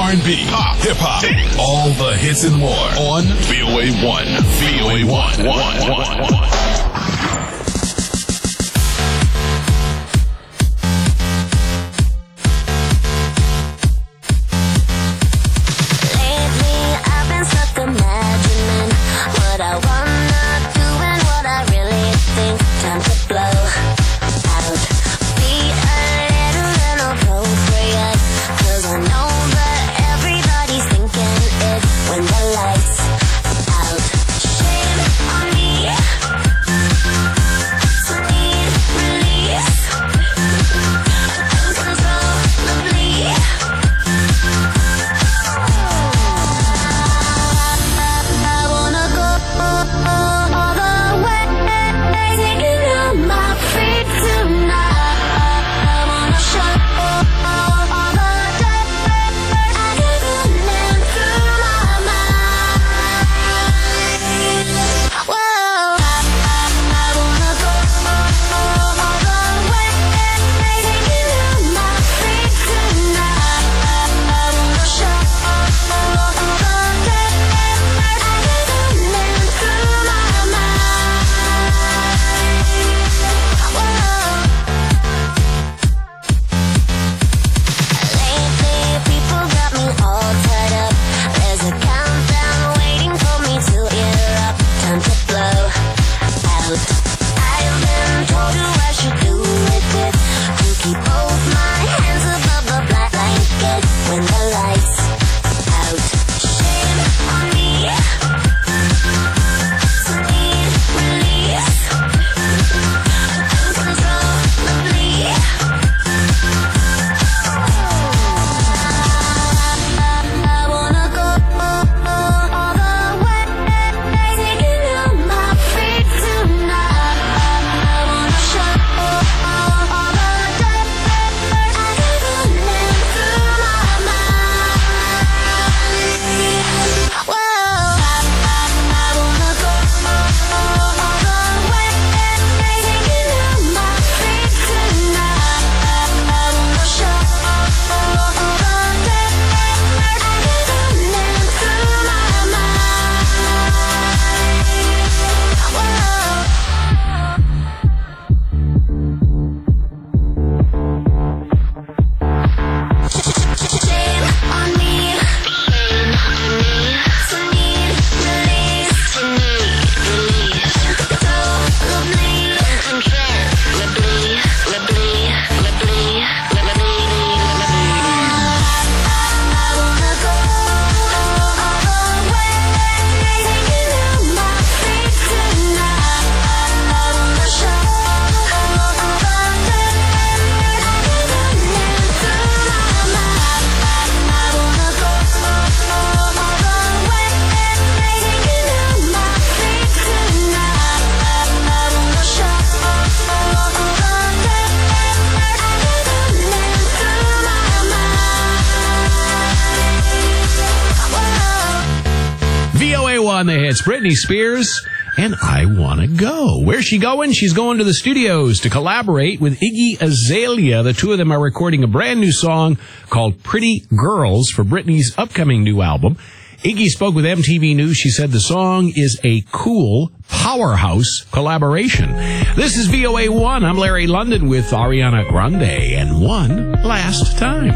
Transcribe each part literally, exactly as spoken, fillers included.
R and B, pop, hip-hop, all the hits and more on V O A one. V O A one. one, one, one. On the hits, Britney Spears and I Wanna Go. Where's she going? She's going to the studios to collaborate with Iggy Azalea. The two of them are recording a brand new song called Pretty Girls for Britney's upcoming new album. Iggy spoke with M T V News. She said the song is a cool powerhouse collaboration. This is V O A one. I'm Larry London with Ariana Grande and One Last Time.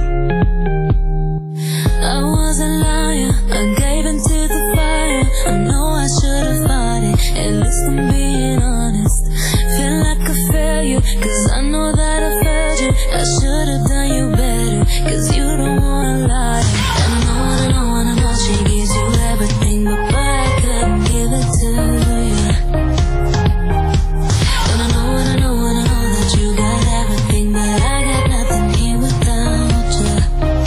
I was a liar, I gave in to the fire. I know I should have fought it, at least I'm being honest. Feel like a failure, cause I know that I failed you. I should have done you better, cause you don't wanna lie. And I know, I know, I know she gives you everything, but boy, I couldn't give it to you. And I know, I know, I know that you got everything, but I got nothing here without you.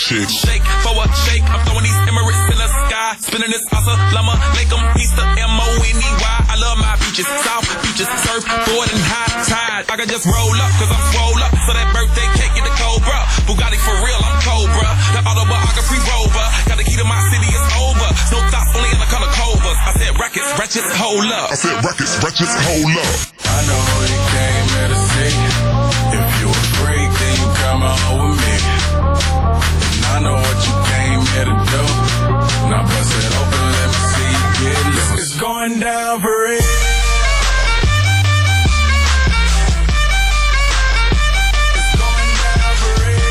chick. Shake for a shake. I'm throwing these Emirates in the sky. Spinning this Assalamu alaikum. Easter M O N E Y. I love my beaches. South beaches. Surf, board, and high tide. I can just roll up, cause I'm swole up. So that birthday cake get the Cobra. Bugatti for real, I'm Cobra. The autobiography rover. Got the key to my city, it's over. No thoughts, only in the color covers. I said rackets, ratchets, hold up. I said rackets, ratchets, hold up. I know you came here to see. If you a freak, then you come on with me. And I know what you came here to do. Now bust it open, let me see you get loose. It's going down for real. It's going down for real.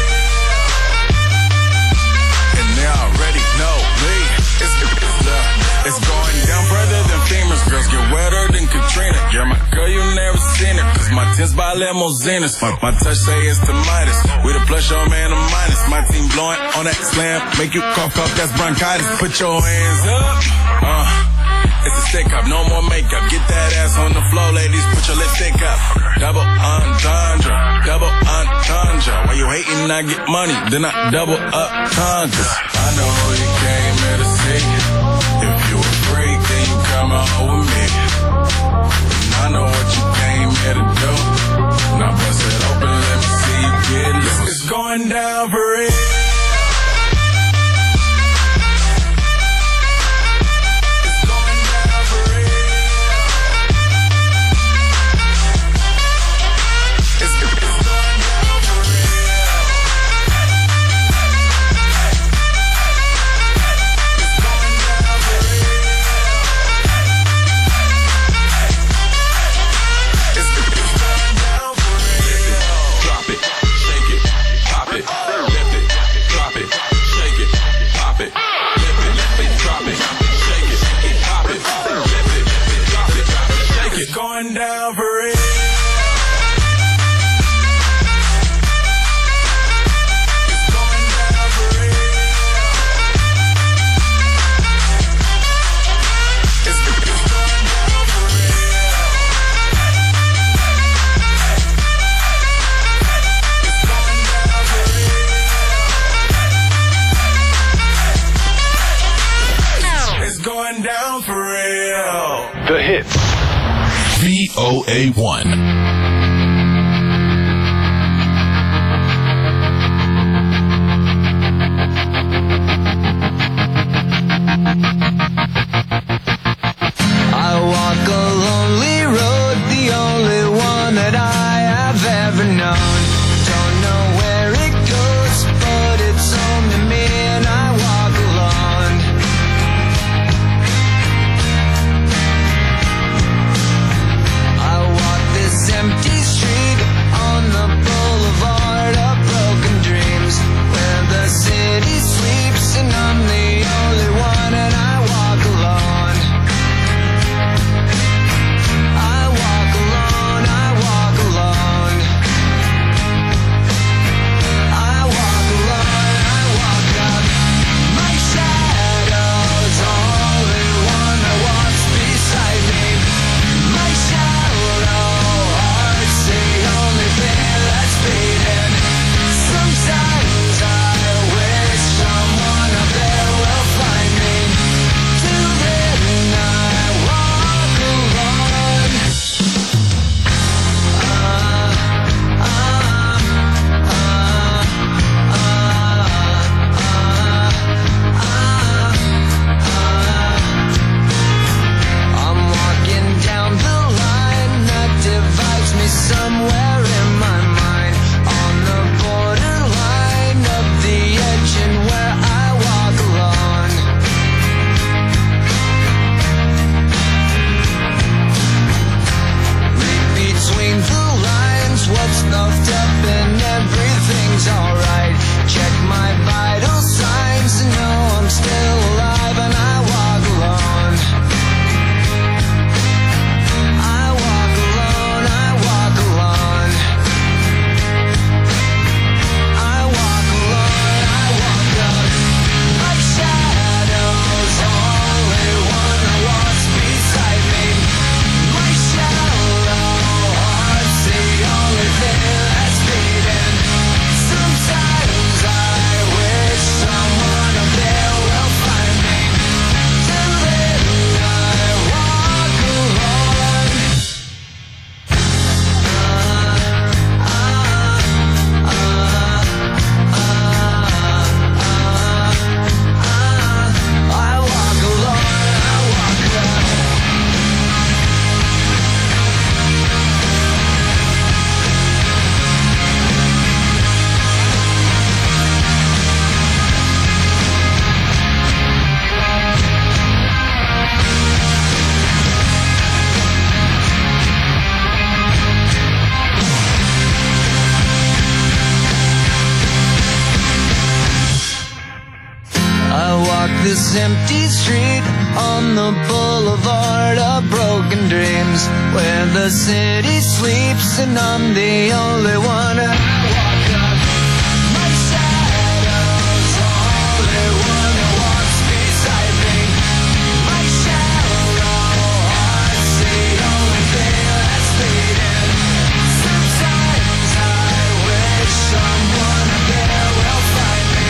And they already know me. It's, it's, uh, it's going down further than famous. Girls get wetter than Katrina. You're my girl, you never seen it. Cause my tins by limousines. My, my touch say it's the Midas. We the plus your man a minus. My team blowing on that slam. Make you cough up, that's bronchitis. Put your hands up. Uh, it's a stick up, no more makeup. Get that ass on the floor, ladies. Put your lipstick up. Double entendre. Double entendre. While you hating, I get money. Then I double up tundra. I know you came here to see. If you a freak, then you come on with me. I know what you came here to do. Now bust it open, let me see you get loose. It's going down for real. It's going down for real. It's, it's going down for real. It's going down for real. It's, it's going down for real. Drop it, shake it, pop it, lift it, drop it, shake it, pop it, lift it, lift it, drop it, shake it, pop it, lift it, drop it, shake it. It's going down for real. It's going down for real. It's, it's going down for real. It's going down for real. It's going down for real. The hits. V O A one. I walk a lonely road, the only one that I have ever known. Don't know where it goes, but it's home to me and I walk alone. I walk this empty street on the boulevard of broken dreams, where the city sleeps and I'm the only one and I walk alone. I walk alone, I walk alone. empty street on the boulevard of broken dreams, where the city sleeps and I'm the only one. I walk up, my shadow's the only one that walks beside me. My shallow heart's the only thing that's beating. Sometimes I wish someone up there will find me.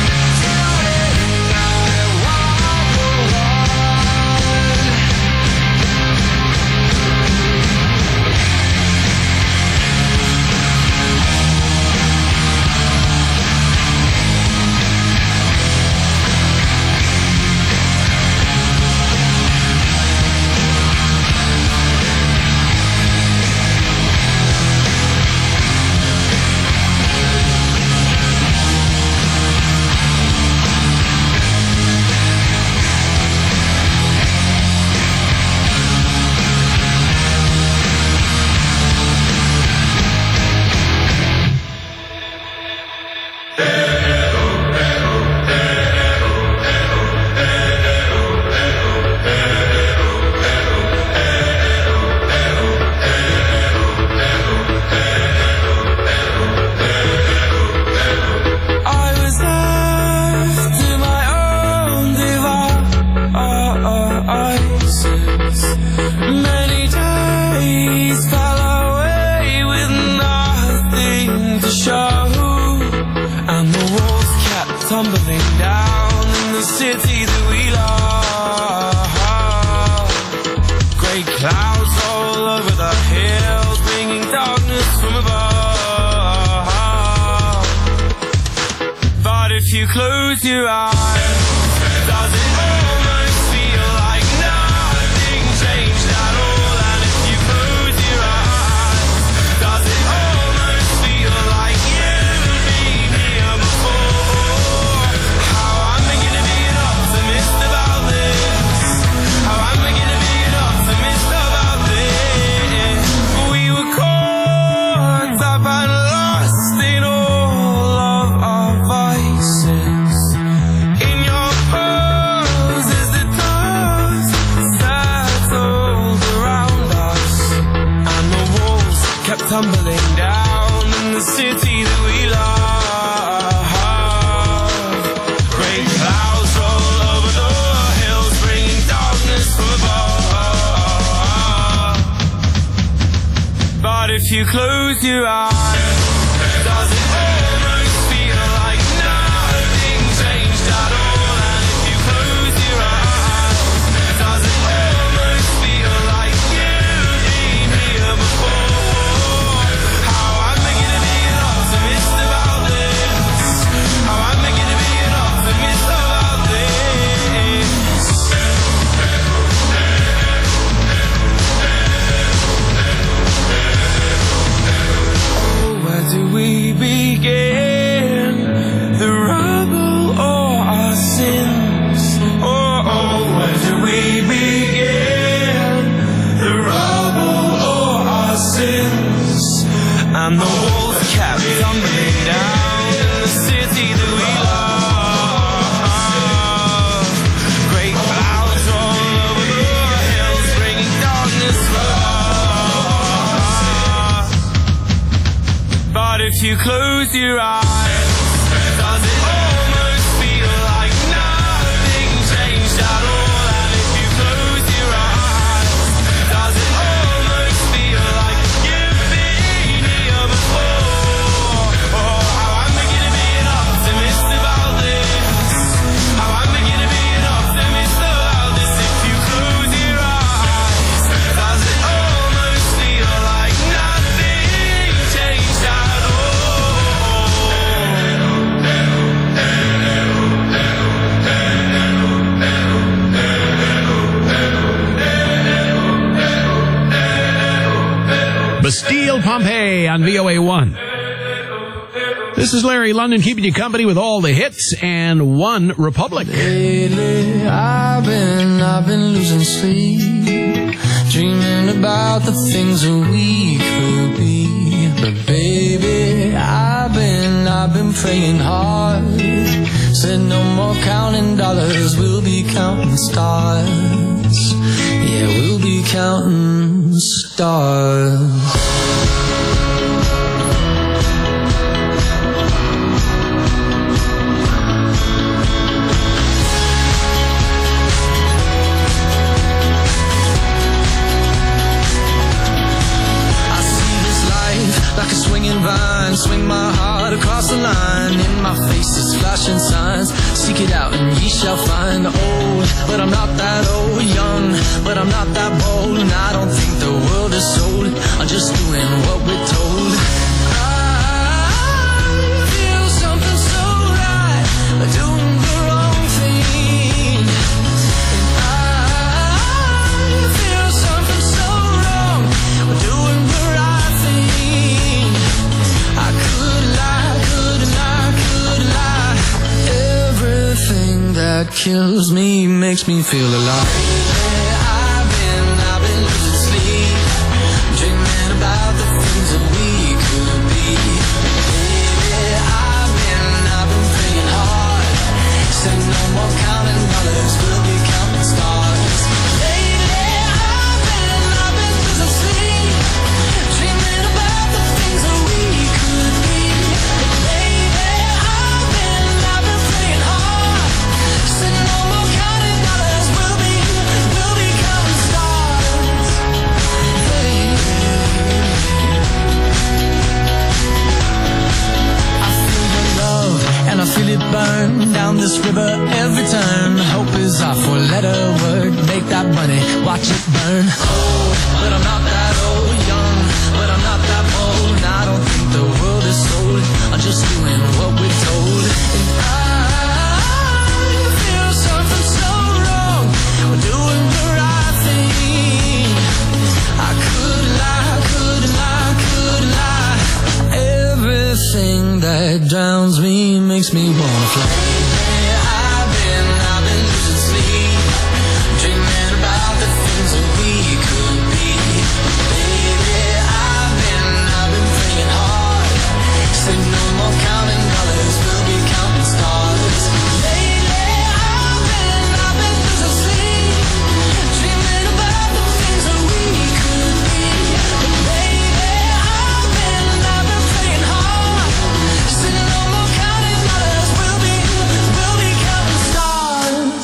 Close your eyes. Does it almost feel like nothing changed at all? And if you close your eyes, does it almost feel like you've been here before? How am I gonna be an optimist about this? How am I gonna be an optimist about this? We were caught up and lost in all of our vices. Tumbling down in the city that we love. Great clouds roll over the hills, bringing darkness from above. But if you close your eyes, does it almost feel like nothing changed at all? And if you close your eyes, does it almost feel like you've been here before? We begin the rubble or our sins. Oh, oh, where do we begin the rubble or our sins? And the walls kept tumbling down in the city that we love. Great clouds roll over the hills, bringing darkness from above. But if you close your eyes, does it almost feel like nothing changed at all? And if you close your eyes, does it almost feel like you've been here before? Oh, how am I gonna be an optimist about this? How am I gonna be an optimist about this? If you close your eyes, does it almost feel like nothing changed at all? Bastille Pompeii on V O A one. This is Larry London keeping you company with all the hits and One Republic. Lately, I've been, I've been losing sleep, dreaming about the things that we could be. But baby, I've been, I've been praying hard, Said no more counting dollars, we'll be counting stars. Yeah, we'll be counting stars. Like a swinging vine, swing my heart across the line. In my face is flashing signs. Seek it out and ye shall find. Old, but I'm not that old. Young, but I'm not that bold. And I don't think the world is sold. I'm just doing what we're told. I feel something so right, doing the wrong thing. And I feel something so wrong, doing the right thing. I could lie, could lie, could lie. Everything that kills me makes me feel alive. I've been, I've been losing sleep, dreaming about the things that we could be. Baby, I've been, I've been praying hard. Said no more counting dollars, we'll be counting stars. Lately, I've been, I've been losing sleep, dreaming about the things that we could be. Baby, I've been, I've been praying hard. Said no more counting dollars, we'll be, we'll be counting stars. I feel the love and I feel it burn down this river every turn. Hope is our four-letter word. Make that money, watch it burn. Old, but I'm not that old. Young, but I'm not that bold. And I don't think the world is sold. I'm just doing what we're told. And I feel something so wrong. We're doing the right thing. I could lie, could lie, could lie. Everything that drowns me makes me wanna fly. I've been, I've been losing sleep, dreaming about the things that we could be. Baby, I've been, I've been praying hard. Said no more counting dollars, we'll be counting stars. Lately, I've been, I've been losing sleep, dreaming about the things that we could be. Baby, I've been, I've been praying hard. Said no more counting dollars, we'll be, we'll be counting stars.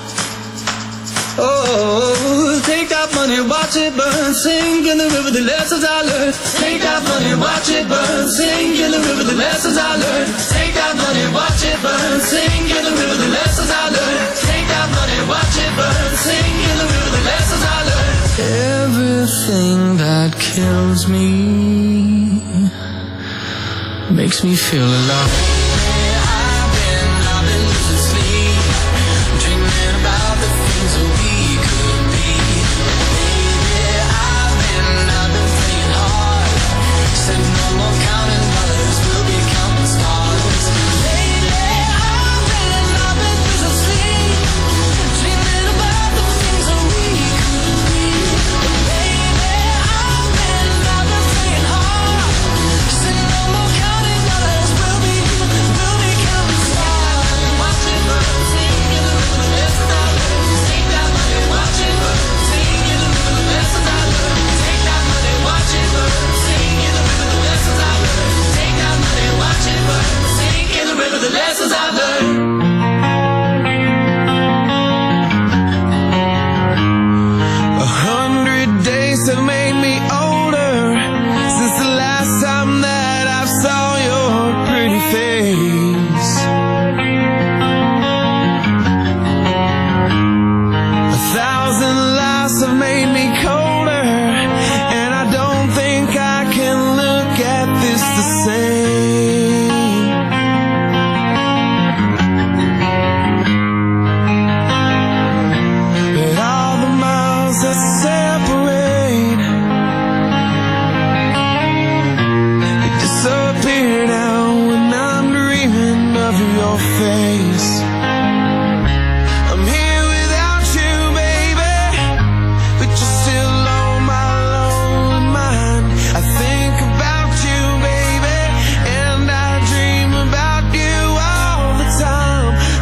Oh, take that money, watch it burn, sing in the river the lessons I learned. Take that money, watch it burn, sing in the river the lessons I learned. Take that money, watch it burn, sing in the river the lessons I learned. Take that money, watch it burn, sing in the river the lessons I learned. Everything that kills me makes me feel alive. I've been, I've been losing sleep, dreaming about the things that we could be. Baby, I've been, I've been praying hard. Said no more counting dollars, we'll be counting stars. Lately, I've been, I've been losing sleep, dreaming about the things that we could be. Baby, I've been, I've been praying hard. Said no more counting dollars, we'll be, we'll be counting stars. Watch it burn, sing in the river the lessons I learned. Take that money, watch it burn, sing in the river the lessons I learned. Take that money, watch it burn, sing in the river the lessons I learned. Take that money, watch it burn, sing in the river the lessons I learned. A hundred days have made me older since the last time that I saw your pretty face. A thousand lives have made me colder, and I don't think I can look at this the same. But all the miles that separate, they disappear now when I'm dreaming of your face. I'm here without you, baby, but you're still on my lonely mind. I think about you, baby, and I dream about you all the time.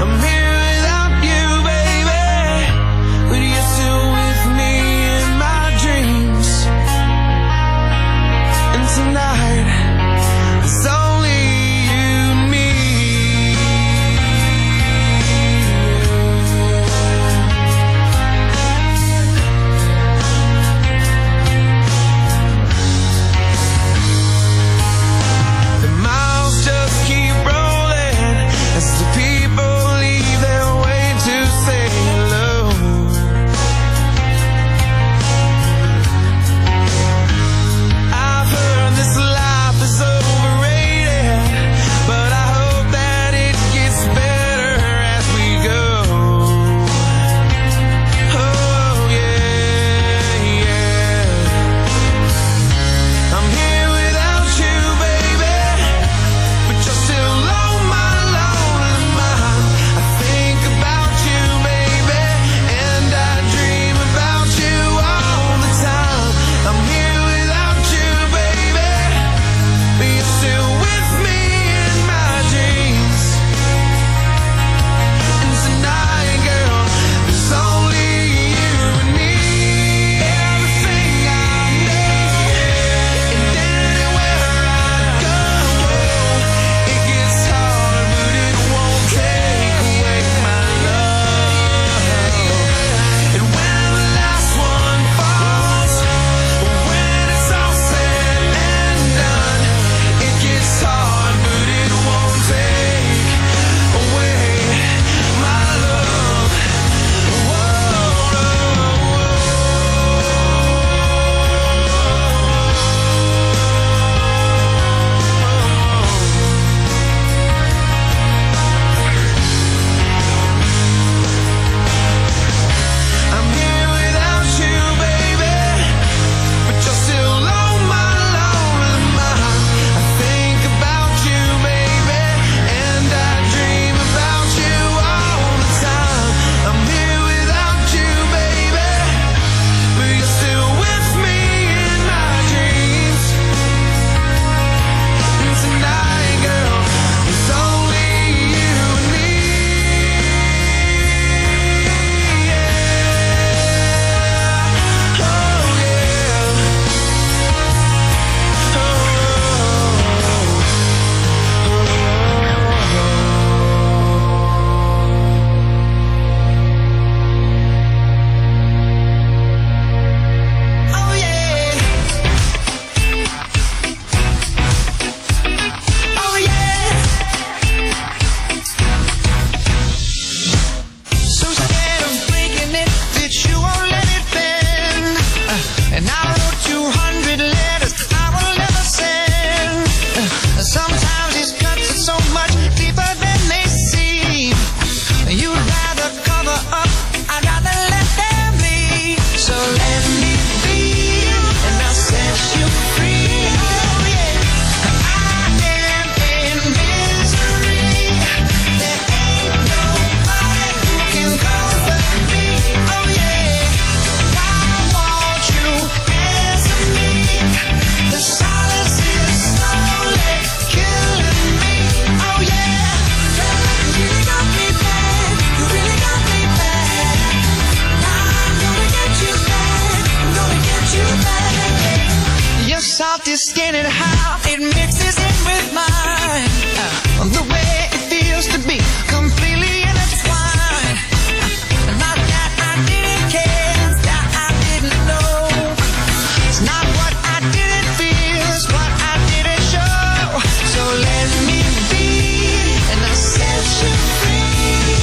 how it mixes in with mine. Uh, the way it feels to be completely intertwined. Uh, not that I didn't care, that I didn't know. It's not what I didn't feel, it's what I didn't show. So let me be, and I set you free.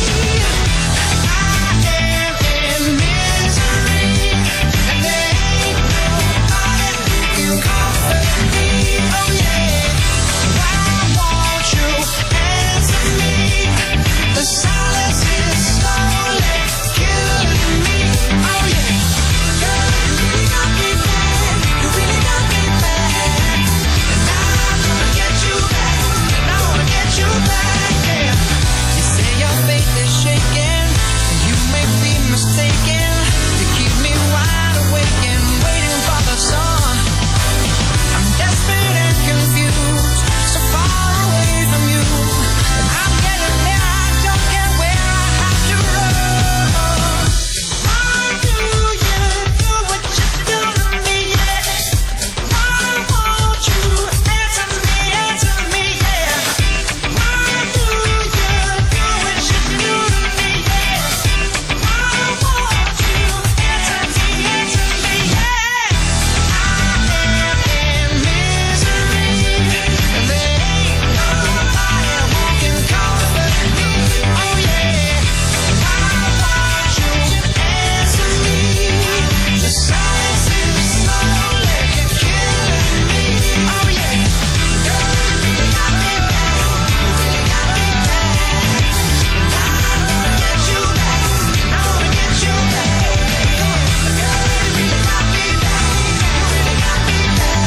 I am in misery, and there ain't nobody who can comfort me. Oh yeah, why won't you answer me? The silence is slowly killing me. Oh yeah, girl, you really got me bad, you really got me bad, and I'm gonna get you back, and I wanna get you back. Yeah, you say your faith is shaking, you may be mistaken to keep me wide awake and waiting for the sun. I'm desperate and confused, so far away from you. And I'm getting there, I don't care where I have to run. Why do you do what you do to me, yeah? Why won't you answer me, answer me, yeah? Why do you do what you do to me, yeah? Why won't you answer me, answer me, yeah? I am in misery, and there ain't nobody who can comfort me. Oh yeah, why won't you answer me? The silence is slowly killing me. Oh yeah, girl, you really got me bad, you really got me bad. I wanna get you back, I wanna get you back. Girl, you really got me bad, you really got me bad.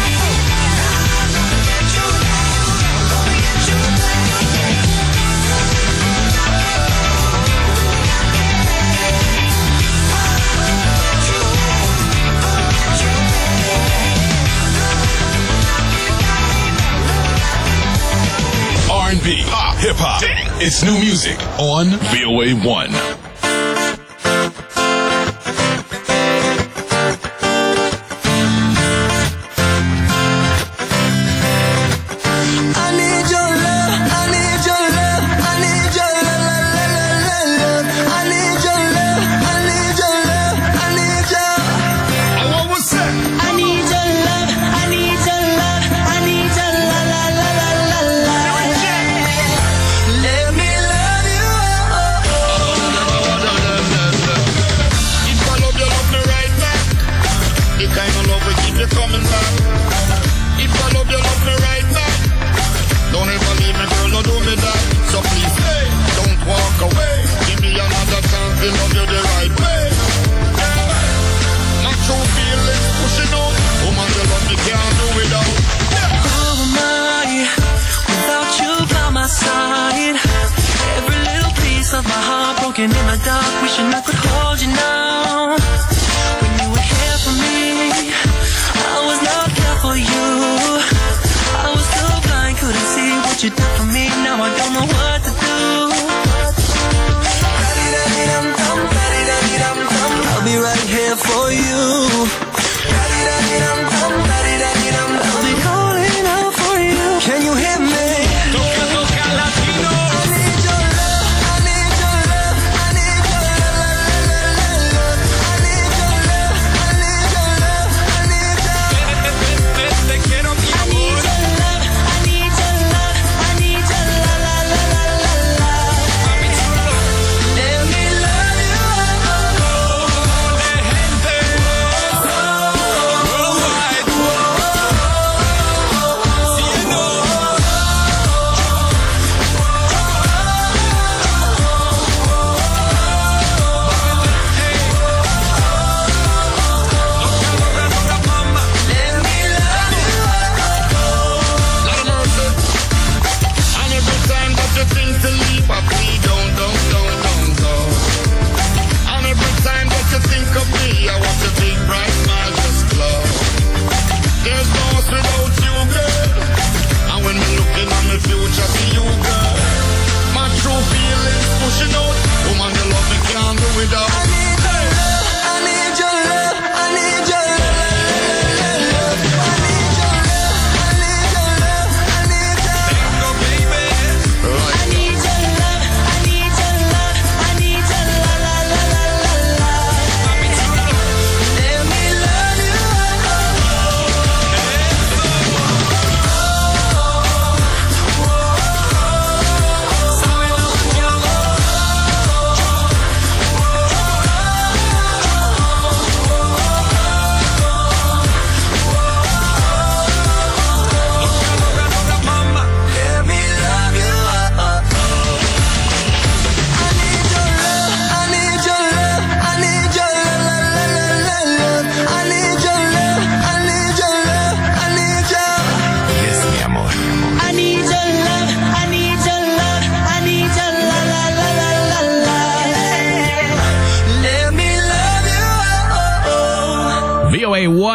I'm gonna get you back, I'm gonna get you back. R and B, pop, hip hop. It's new music on V O A one. I need your love, I need your love, I need your love, love, love, love, love. I need your love, I need your love, I need your. Oh, what's that? I need your love, I need your love, I need your la la la la la la. Let me love you. Oh, oh, oh.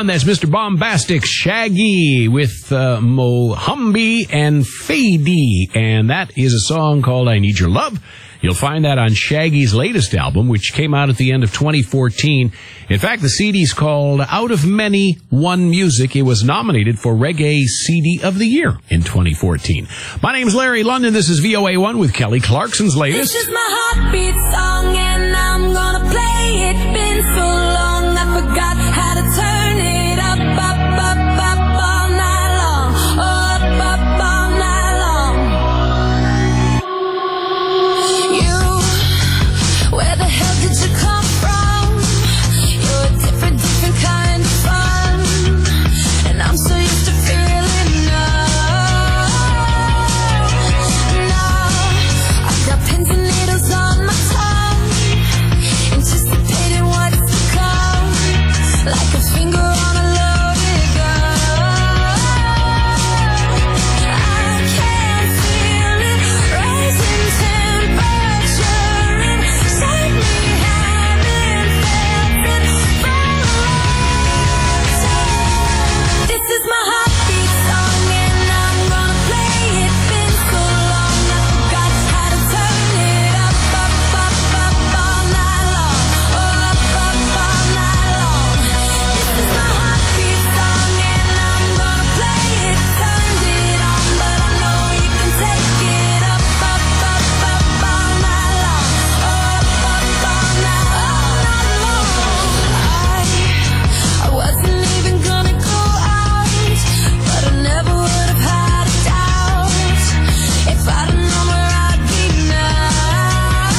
That's Mister Bombastic, Shaggy with uh, Mohambi and Fady. And that is a song called I Need Your Love. You'll find that on Shaggy's latest album, which came out at the end of twenty fourteen. In fact, the C D's called Out of Many, One Music. It was nominated for Reggae C D of the Year in twenty fourteen. My name's Larry London. This is V O A one with Kelly Clarkson's latest. This is my heartbeat song and I'm gonna play it. Been so long I forgot how to turn it up, up, up, up all night long. Up, up all night long. You, where the hell did you come from? You're a different, different kind of fun. And I'm so used to feeling love. Now I've got pins and needles on my tongue, anticipating what's to come, like a finger on a loaded gun. I can feel it rising temperature inside me. Haven't felt it for a long time. This is my heartbeat song and I'm gonna play it. Been so long I forgot how to turn it up, up, up, up all night long. Up, up all night long. This is my heartbeat song and I'm gonna play it. Turned it on, but I know you can take it up, up, up, up all night long. Up, up all night, all night long. I, I wasn't even gonna go out, but I never would have had a doubt if I'd have known where I'd be now.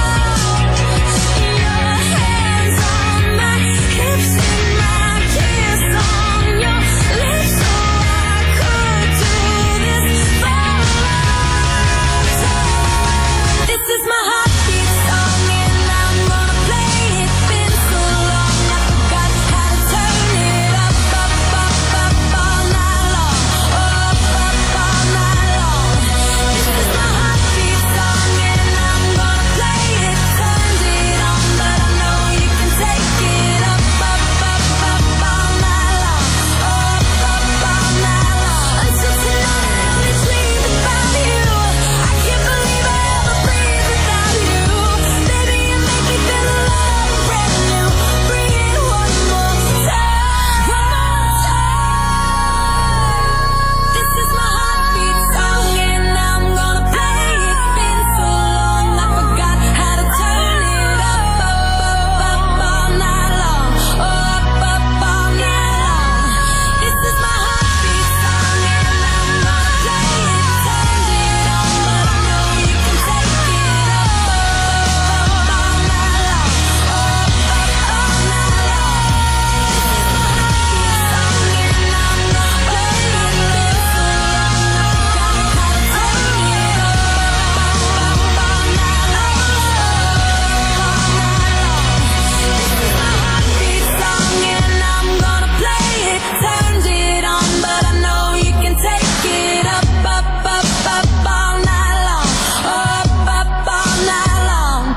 Your hands on my hips and my kiss on your lips, so I could do this for a long time. This is my heartbeat song and I'm gonna play it. Been so long I forgot how to turn it up, up, up, up all night long. Up, up all night long. This is my heartbeat song and I'm gonna play it. Turned it on, but I know you can take it up, up, up, up all night long. Up, up all night long. Until tonight I only dream about you. I can't believe I ever breathe without you. Baby, you make me feel alive and brand new. Bring it one more time. One more time. This is my heartbeat song and I'm gonna play it. Been so long I forgot how to turn it up, up, up, up all night long. Up, up all night long. This is my heartbeat song and I'm gonna play it. Turned it on, but I know you can take it up, up, up all night long. Up, up all night long. This is my heartbeat song and I'm gonna play it. Been so long I forgot how to turn it up, up, up, up all night long. Up all night long. This is my heartbeat song and I'm gonna play it. Turned it on, but I know you can take it up, up, up, up all night long. Up, up all night long.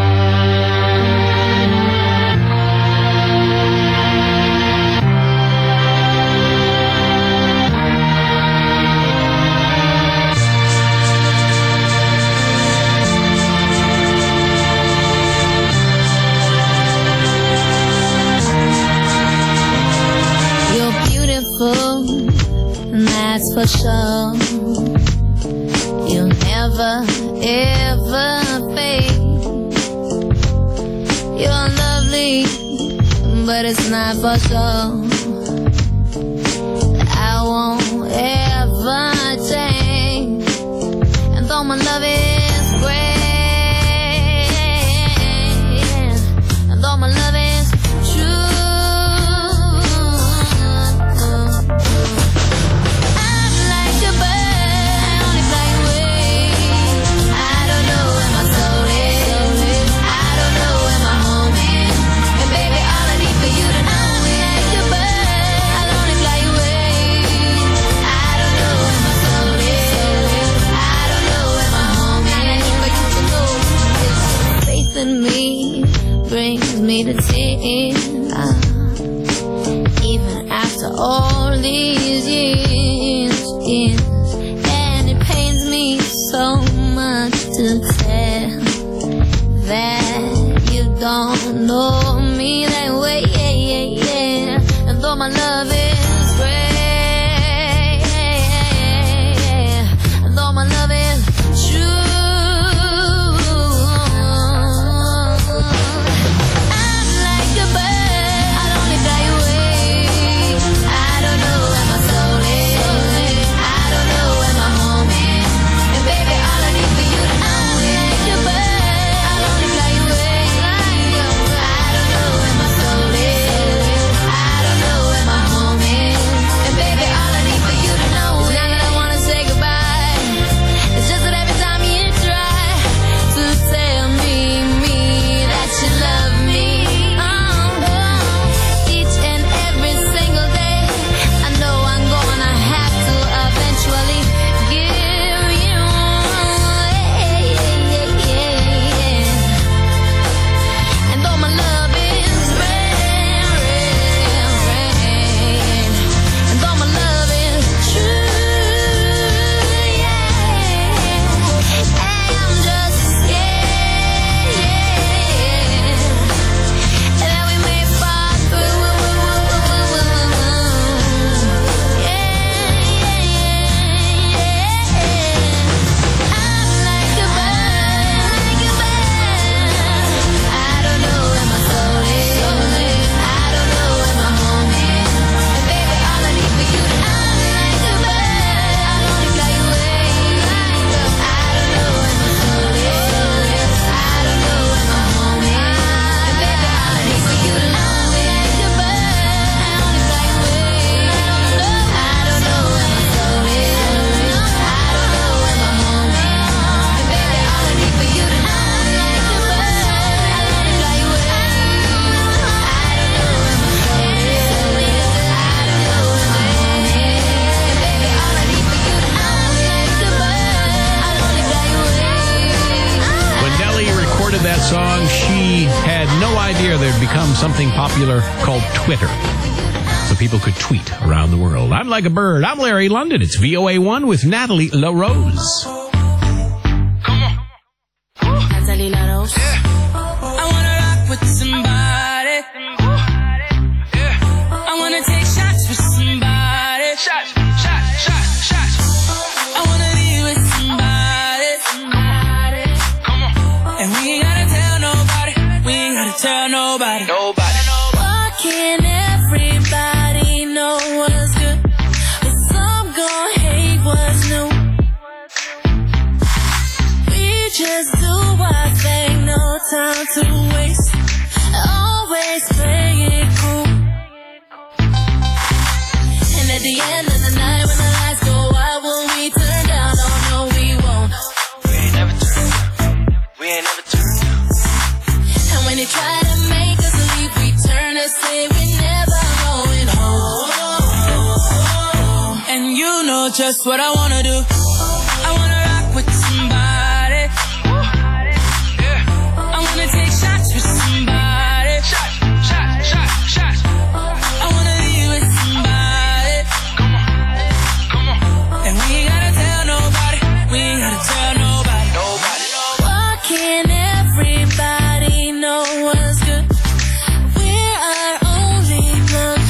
You're beautiful, that's for sure. You'll never, ever fade. You're lovely, but it's not for sure. I won't ever change. And though my love is great, and though my love is true, I'm like a bird, I only fly away. I don't know where my soul is, I don't know where my home is. And baby, all I need for you to know is like a bird, I'll only fly away. I don't know where my soul is, I don't know where my home is. But you can know this faith in me brings me to tears. Even in. And it pains me so much to tell that you don't know me that way, yeah, yeah, yeah. And though my love is great, and though my love is true, I'm like a bird, I'll only fly away. I don't know where my soul is, I don't know where my home is. And baby, all I need for you to know, I'm like a bird, I'll only fly away. I don't know where my soul is, I don't know where my home is. And baby, all I need for you to know, now that I wanna say goodbye, it's just that every time you try to tell me, me, that you love me, oh, each and every single day, I know I'm gonna have to eventually give you, yeah, yeah, yeah, yeah. And though my love is rare, rare, rare, and though my love is true, yeah, I'm just scared, yeah, that we may fall through, yeah, yeah, yeah. I'm like a bird, like a bird. I don't know where my soul is, I don't know where my home is. And baby, all I need for you to know, I'm like a bird, I'll only fly away. I don't know where my soul is, I don't know where my home is. And baby, all I need for you to know, I'm like a bird, I'll only fly away. I don't know where my soul is, I don't know where my home is. And baby, all I need for you to know, I'm like a bird, I'll only fly away. I don't know where my soul is, I don't know where my home is. And baby, all I need for you to know, I'm like a bird, I'll only fly away. When Nelly recorded that song, she had no idea there'd become something popular called Twitter, so people could tweet around the world. I'm like a bird. I'm Larry London. It's V O A one with Natalie LaRose. Natalie LaRose. I wanna rock with somebody. I wanna take shots with somebody. Shots, shots, shots, shots. I wanna be with somebody. Come on. And we ain't gotta tell nobody. We ain't gotta tell nobody. Nobody. Why can't everybody know what's good, but some gon' hate what's new? We just do our thing, no time to waste. Always play it cool. And at the end of the night, when the lights go out, will we turn down? Oh no, we won't. We ain't never turned down. We ain't never turned down. And when they try to make us leave, we turn and say we're never going home. And you know just what I wanna do. I wanna rock with somebody. I wanna take shots with somebody. Shots, shots, shots, shots. I wanna be with somebody. Come on, come on. And we ain't gotta tell nobody. We ain't gotta tell nobody. Nobody. Why can't everybody know what's good? We're our only love.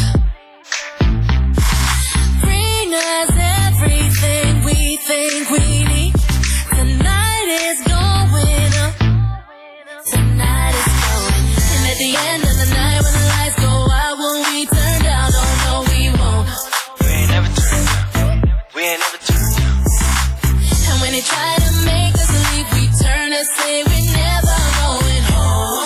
Bring us everything we think we need. Tonight is going up. Tonight is going. And at the end of the night, when the lights go out, will we turn down? Oh no, we won't. We ain't never turned down. We ain't never turned down. And when they try to make us leave, we turn and say we're never going home.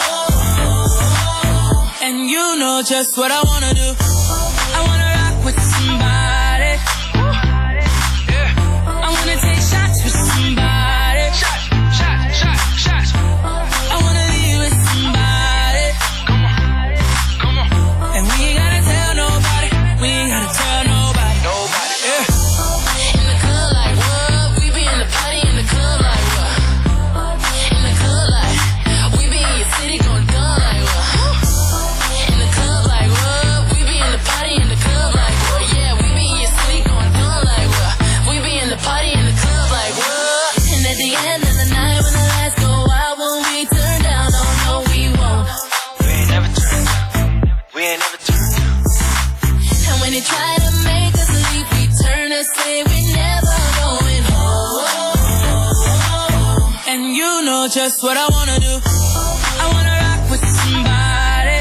And you know just what I wanna do. I wanna rock with somebody. I wanna take shots with somebody. Shots, shots, shots, shots. I wanna be with somebody. Come on, come on. And we ain't gotta tell nobody. We ain't gotta tell nobody. Nobody. Yeah. In the club like what? We be in the party in the club like what? In the club like we be in your city going dumb like what? In the club like what? We be in You know just what I wanna do. I wanna rock with somebody.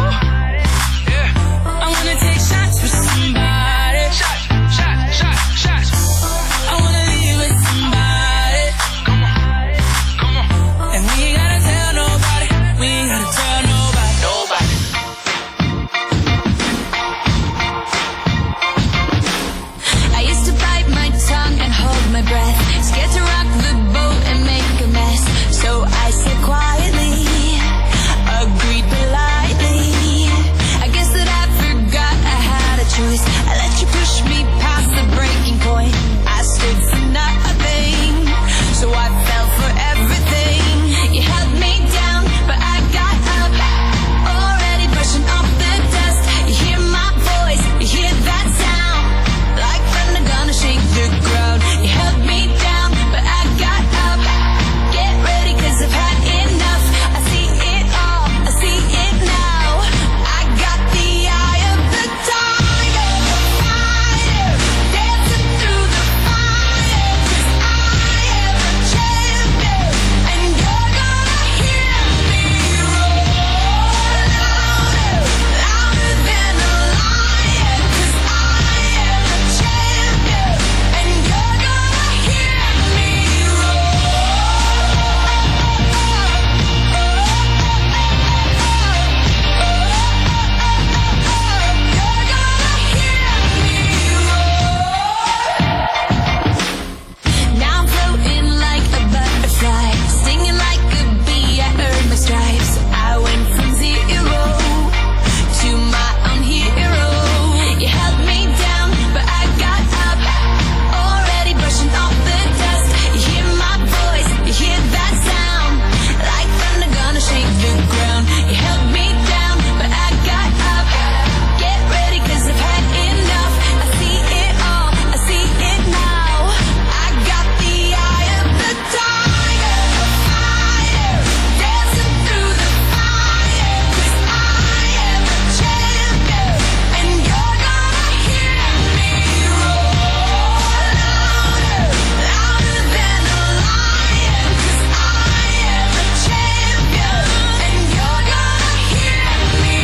I wanna take shots with somebody. Shots, shots, shots, shots. I wanna leave with somebody. Come on, come on. And we ain't gotta tell nobody. We ain't gotta tell nobody. Nobody. I used to bite my tongue and hold my breath, scared to rock the boat and make a mess. So I said quietly, agreed politely. I guess that I forgot I had a choice. I let you push me past the breaking point. I stood for nothing, so I fell for everything. You held me down, but I got up, already brushing off the dust. You hear my voice, you hear that sound, like thunder gonna shake the ground. You held me down, but I got up. Get ready, cause I've had enough. I see it all, I see it now. I got the eye of the tiger, fire, dancing through the fire. Cause I am a champion, and you're gonna hear me roar louder, louder than a lion. Cause I am a champion, and you're gonna hear me Now I'm floating like a butterfly, stinging like a bee. I earned my stripes. I went from zero to my own hero. You held me down, but I got up, already brushing off the dust. You hear my voice, you hear that sound, like thunder gonna shake the ground. You held me down, but I got up. Get ready, cause I've had enough. I see it all, I see it now. I got the eye of the tiger, fire, dancing through the fire. Cause I am a champion, and you're gonna hear me roar louder, louder than a lion. Cause I am a champion, and you're gonna hear me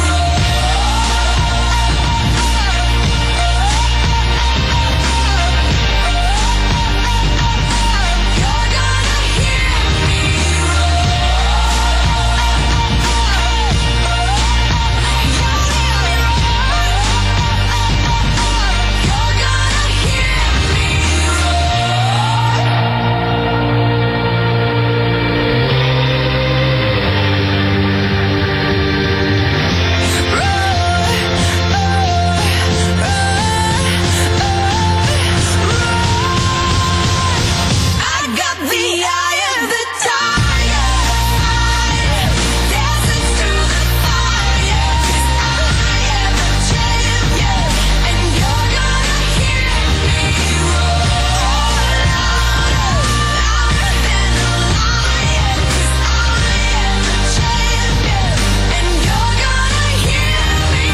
I got the eye of the tiger, fire, dancing through the fire. Cause I am a champion, and you're gonna hear me roar louder, louder than a lion. Cause I am a champion, and you're gonna hear me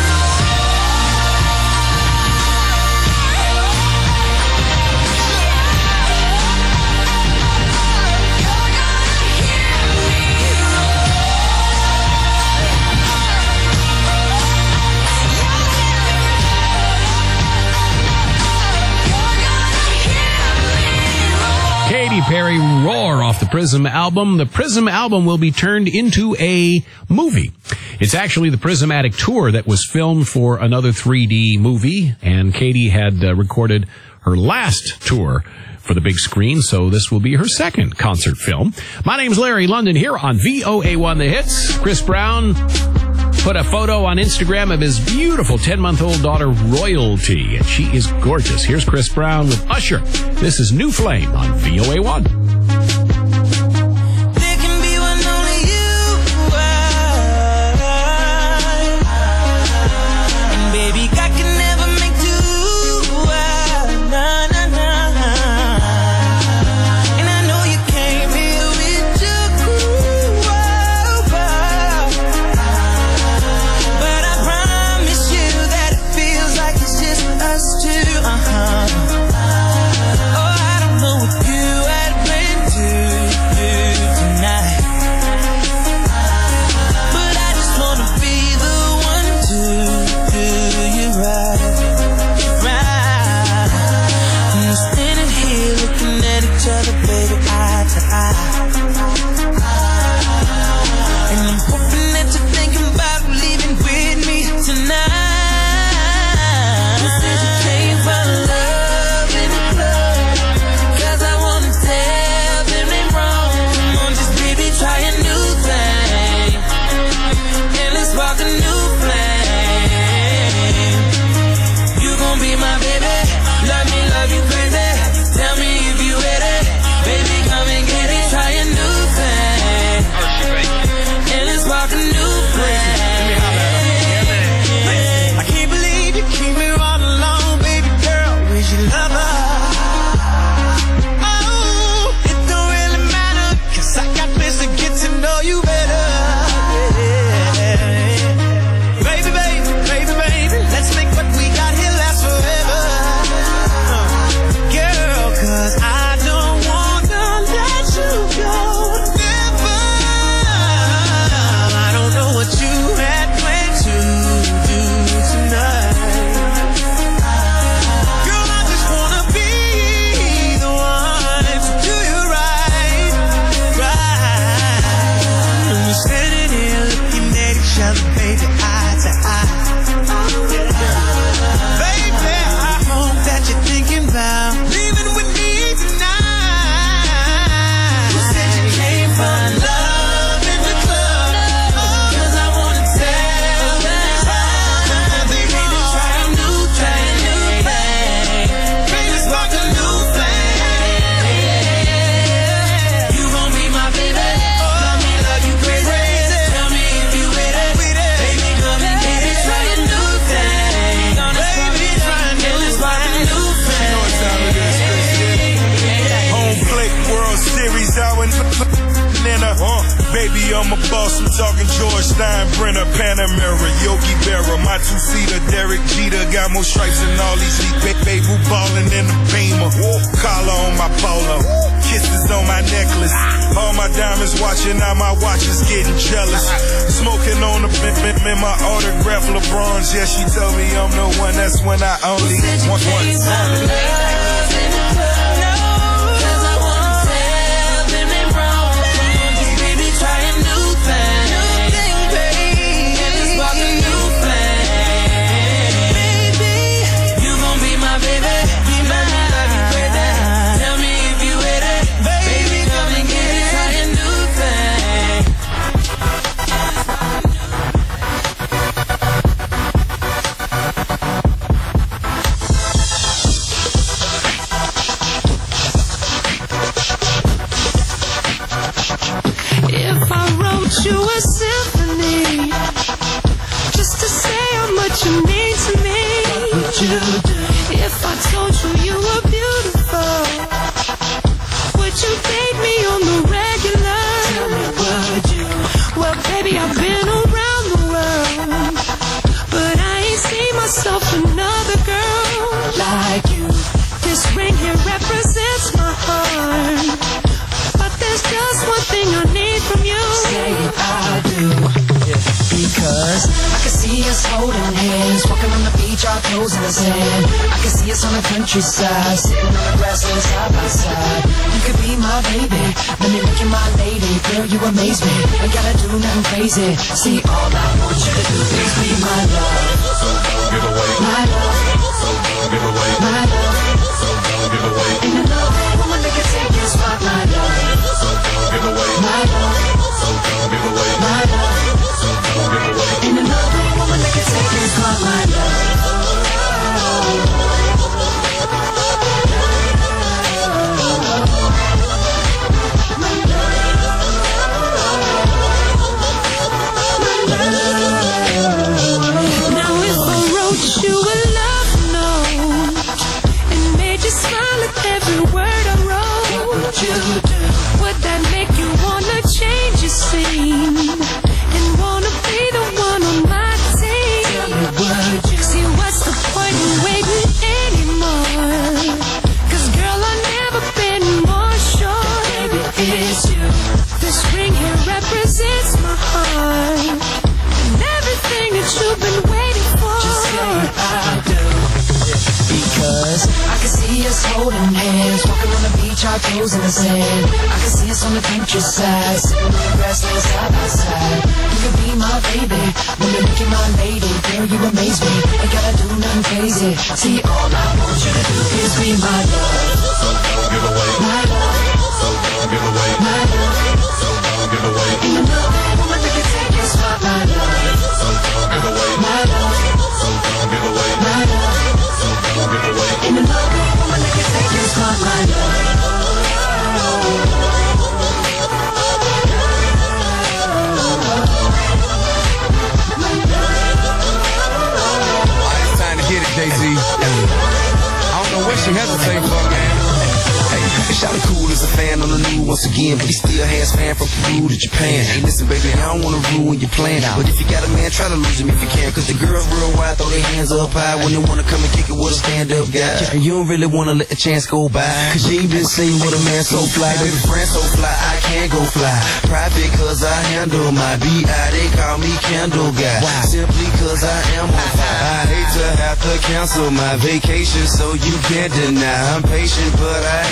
Katy Perry, Roar, off the Prism album. The Prism album will be turned into a movie. It's actually the Prismatic Tour that was filmed for another three D movie, and Katy had uh, recorded her last tour for the big screen, so this will be her second concert film. My name's Larry London here on V O A one The Hits. Chris Brown put a photo on Instagram of his beautiful ten-month-old daughter, Royalty, and she is gorgeous. Here's Chris Brown with Usher. This is New Flame on V O A one. There can be one only you are. And baby, I can never make two. Ah, nah, nah, nah. And I know you came here with your crew. Oh, oh. But I promise you that it feels like it's just us two. Uh-huh. Oh, I don't know what you had planned to baby, I'm a boss. I'm talking George Steinbrenner, Panamera, Yogi Berra, my two-seater, Derek Jeter. Got more stripes than all these elite baby ballin' in the Beamer. Collar on my polo, kisses on my necklace. All my diamonds watching, now my watch is getting jealous. Smoking on the bim bim in my autograph LeBrons. Yeah, she told me I'm the one. That's when I only want one. You a symphony, just to say how much you mean to me. What would you do if I told you you were beautiful? Would you date me on the regular? Tell me, would you? Well, baby, I've been around the world, but I ain't seen myself another girl like you. This ring here represents my heart, but there's just one thing I need from you. Say it, I do. Yeah. Because I can see us holding hands, walking on the beach, our toes in the sand. I can see us on the countryside, sitting on the grassland side by side. You could be my baby, let me make you my lady. Girl, you amaze me, ain't gotta do nothing crazy. See, all I want you to do is be my love. So don't give away my love. So don't give away my love. So don't give away. Ain't another woman that can take your spot, my love. So don't give away my love. So don't give away my love. So don't give away. Ain't another woman that can take your spot, my love. Now if I wrote you a love note and made you smile at every word I wrote, what would you do? Would that make you wanna change your scene and wanna be the one on my team? Would you? See, what's the point in waiting anymore? Cause girl, I've never been more sure. Baby, it's you. This ring here represents my heart and everything that you've been waiting for. Just say I do. Because I can see us holding hands, walking on the beach, our toes in the sand. I can see us on the countryside, sitting on the grassland side by side. You could be my baby, when you make you my lady. Girl, you amaze me, ain't gotta do nothing crazy. See, all I want you to do is be my love. So don't give away my love. So don't give away my love. So don't give away. Ain't another woman that can take your spot, my love. So don't give away my love. So don't give away my love. So don't give away. Ain't another woman that can take your spot, my love. It's time to get it, Jay-Z. I don't know what she hesitating for, man. Hey, Shawty cool as a fan on the new once again, but he still has fan from Peru to Japan. Hey, listen, baby, I don't wanna ruin your plan, but if you got a man, try to lose him if you can. Cause the girls real wide, throw their hands up high when they wanna come and kick it with a stand-up guy. And you don't really wanna let the chance go by, cause you ain't been seen with a man so fly. Baby, friend so fly, I can't go fly. Private cause I handle my B I, they call me Candle Guy. Simply cause I am on fire. I hate to have to cancel my vacation, so you can't deny I'm patient, but I